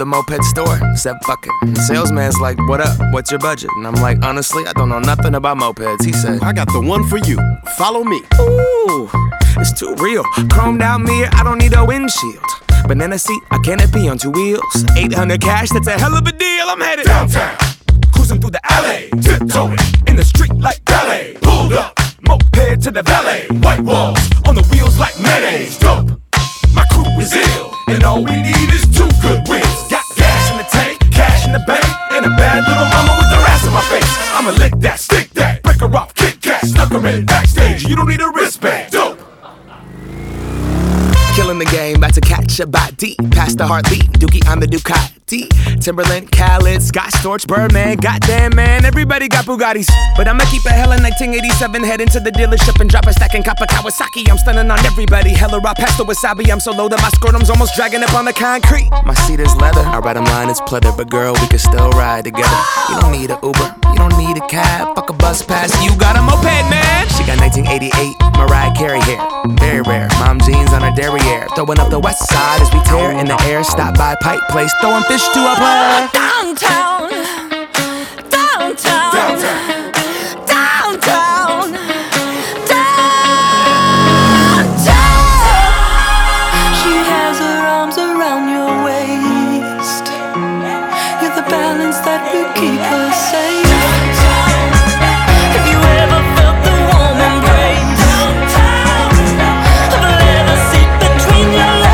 moped store, said fuck it. The salesman's like, what up, what's your budget? And I'm like, honestly, I don't know nothing about mopeds. He said, I got the one for you, follow me. ooh, it's too real. Chromed out mirror, I don't need a windshield. Banana seat, a canopy on 2 wheels. 800 cash, that's a hell of a deal. I'm headed downtown, cruising through the alley, tiptoeing in the street like ballet. Pulled up, moped to the valet. White walls on the wheels like mayonnaise. Dope, my crew is ill, and all we need is 2 good wheels. Got gas in the tank, cash in the bank, and a bad little mama with her ass in my face. I'ma lick that, stick that, break her off, kick cat, snuck her in backstage. You don't need a wristband. Dope. killing the game, about to catch a body. Past the heartbeat, Dookie on the Ducati. Timberland, Khaled, Scott Storch, Birdman. Goddamn man, everybody got Bugattis. But I'ma keep a hella 1987, head into the dealership and drop a stack in copper Kawasaki. I'm stunning on everybody, hella raw pasta wasabi. I'm so low that my scrotum's almost dragging up on the concrete. My seat is leather, I ride 'em line, it's pleather. But girl, we can still ride together. You don't need a Uber, you don't need a cab. Fuck a bus pass, you got a moped, man. She got 1988 Mariah Carey hair, very rare. Mom jeans on her derriere, throwing up the west side as we tear in the air. Stop by Pipe Place, throwing fish to a player. Downtown, downtown, downtown, downtown, downtown. She has her arms around your waist. You're the balance that will keep her safe. Have you ever felt the warm embrace of a leather seat between your legs?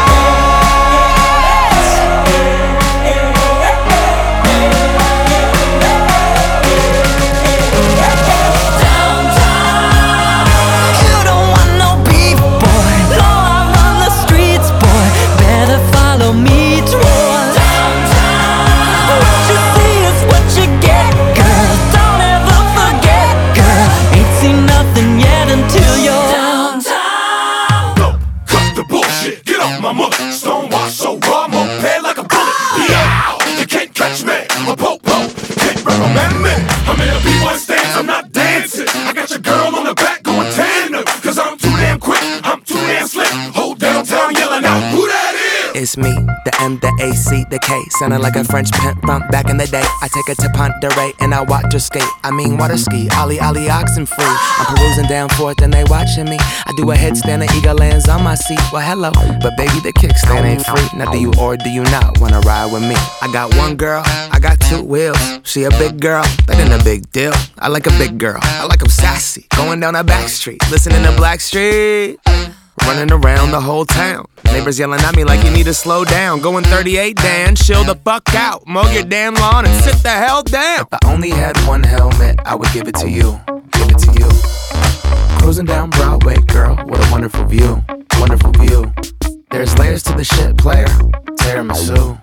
Stonewash so raw, moped like a bullet. Yeah, you can't catch me. I'm a po-po, can't recommend me. I'm in a B1 stance, I'm not dancing. I got your girl on the back going tandem. Cause I'm too damn quick, I'm too damn slick. Whole downtown yelling out, who that is? It's me, the M, the A, C, the K. Sounding like a French pimp from back in the day. I take her to Ponderay and I watch her skate. I mean water ski, ollie, ollie, oxen free. I'm perusing down Fourth and they watching me. I do a headstand, the eagle lands on my seat. Well, hello, but baby, the kickstand ain't free. Now do you or do you not wanna ride with me? I got one girl, I got 2 wheels. She a big girl, that ain't a big deal. I like a big girl, I like 'em sassy. Going down a back street, listening to Blackstreet. Running around the whole town. Neighbors yelling at me like you need to slow down. Going 38, Dan, chill the fuck out. Mow your damn lawn and sit the hell down. If I only had one helmet, I would give it to you. Give it to you. Cruising down Broadway, girl, what a wonderful view. Wonderful view. There's layers to the shit, player. Tiramisu.